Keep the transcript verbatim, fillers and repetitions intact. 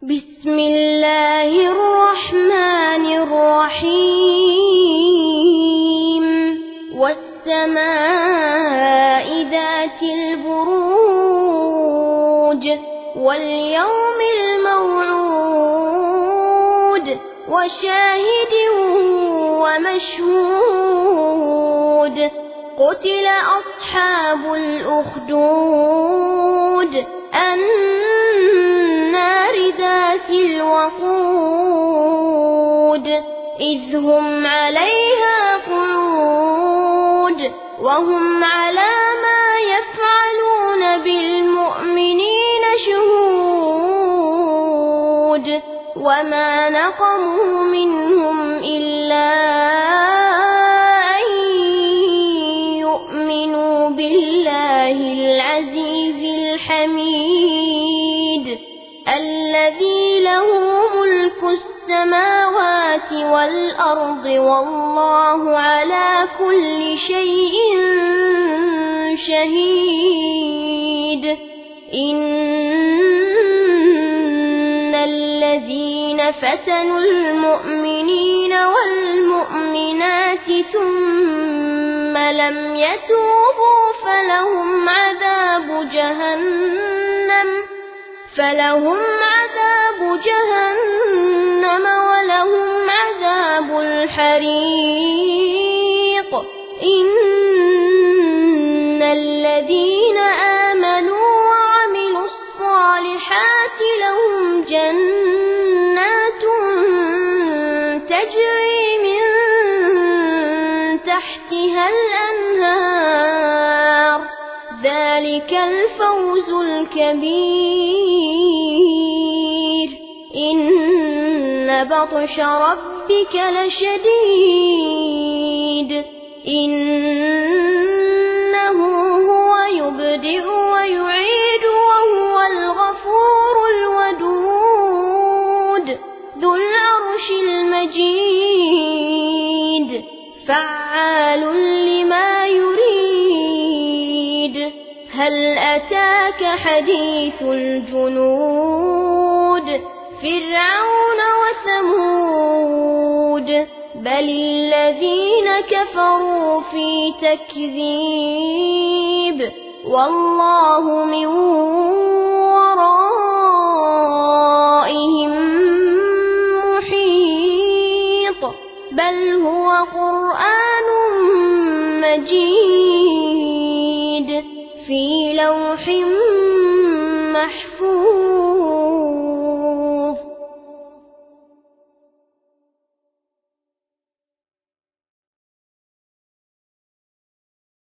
بسم الله الرحمن الرحيم والسماء ذات البروج واليوم الموعود وشاهد ومشهود قتل أصحاب الأخدود النار ذات الوقود إذ هم عليها قعود وهم على ما يفعلون بالمؤمنين شهود وما نقموا منهم إلا أن يؤمنوا بالله العزيز الحميد الذي له ملك السماوات والأرض والله على كل شيء شهيد إن الذين فتنوا المؤمنين والمؤمنات ثم لم يتوبوا فلهم عذاب جهنم فلهم عذاب جهنم ولهم عذاب الحريق إن الذين آمنوا وعملوا الصالحات لهم جنات تجري من تحتها الأنهار ذلك الفوز الكبير إن بطش ربك لشديد إنه هو يبدئ ويعيد وهو الغفور الودود ذو العرش المجيد فعال لما يريد هل أتاك حديث الجنود فرعون وثمود بل الذين كفروا في تكذيب والله من ورائهم محيط بل هو قرآن مجيد